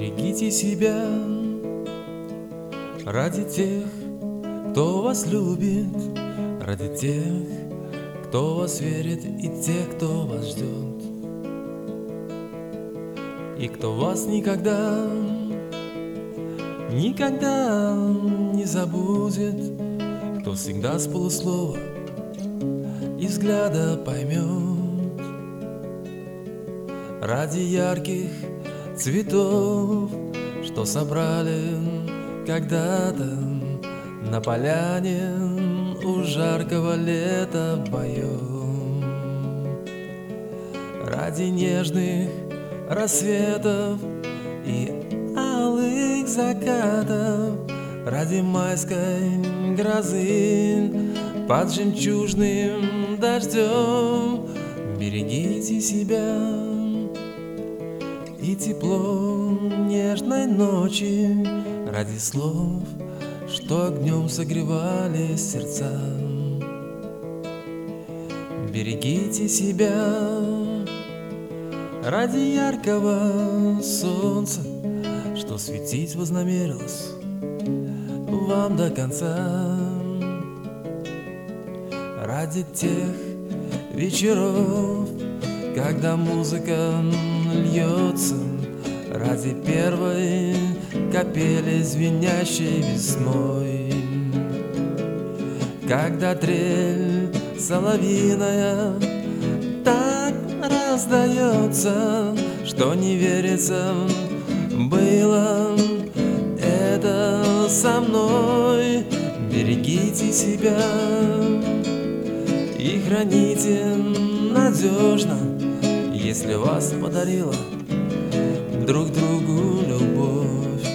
Берегите себя ради тех, кто вас любит, ради тех, кто вас верит, и тех, кто вас ждет, и кто вас никогда не забудет, кто всегда с полуслова и взгляда поймет. Ради ярких цветов, что собрали когда-то на поляне у жаркого лета боев. Ради нежных рассветов и алых закатов, ради майской грозы под жемчужным дождем. Берегите себя и тепло нежной ночи, ради слов, что огнем согревали сердца. Берегите себя ради яркого солнца, что светить вознамерилось вам до конца. Ради тех вечеров, когда музыка льется, ради первой капели, звенящей весной, когда трель соловьиная так раздается, что не верится, было это со мной. Берегите себя и храните надежно, если вас подарила друг другу любовь.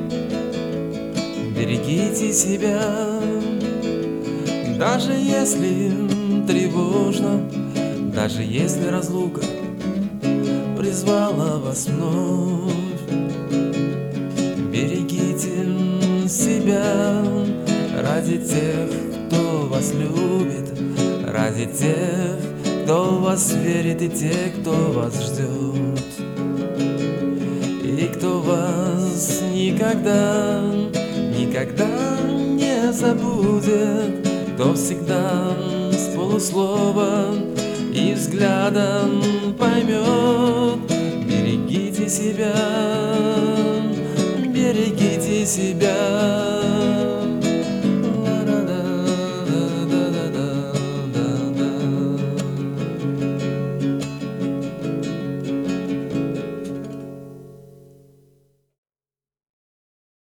Берегите себя, даже если тревожно, даже если разлука призвала вас вновь. Берегите себя ради тех, кто вас любит, ради тех, кто вас верит, и тех, кто вас ждет, и кто вас никогда не забудет, кто всегда с полуслова и взглядом поймет. Берегите себя, берегите себя.